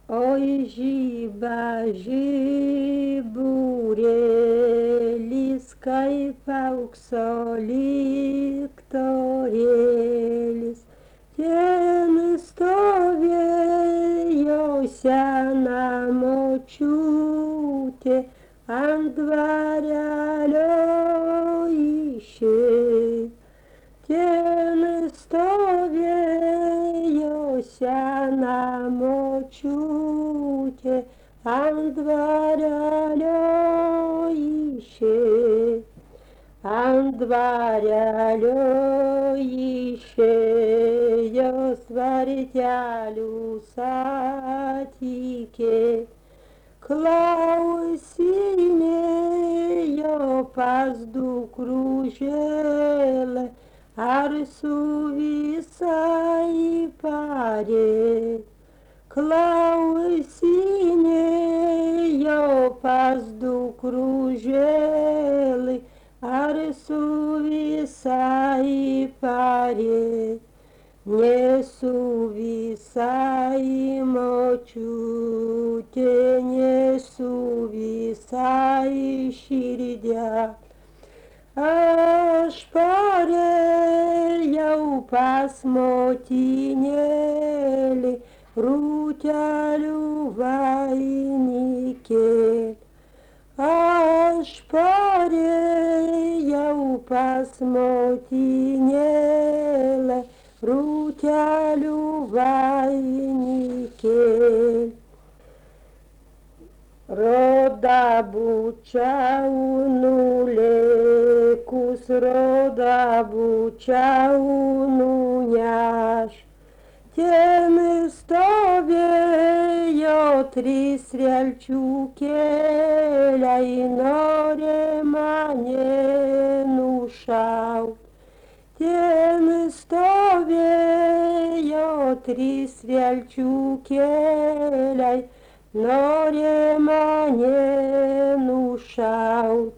Oi, žiba, žiburėlis, kaip aukso liktorėlis. Ten stovėjo sena močiutė ant dvarelio išėjo. Ten stovėjo sena močiutė ant dvarelio išėjo. Ant dvarelio išėjo svartelių satikė. Klausinėjo pas dukružėlę, ar su visai parė. Klausinėjo pas dukružėlę, ar su visai parė. Ne su visai močiutė, ne su visai širdė. Aš parėjau pas motinėlį, rūtelių vainikėlį. Aš parėjau pas motinėlę, rūtelių vainikėlį. Roda būčiau nulėkus, roda būčiau nuneš. Ten stovėjo trys relčiukėliai, norė mane nušaut. Ten stovėjo trys relčiukėliai, norė mane nušaut.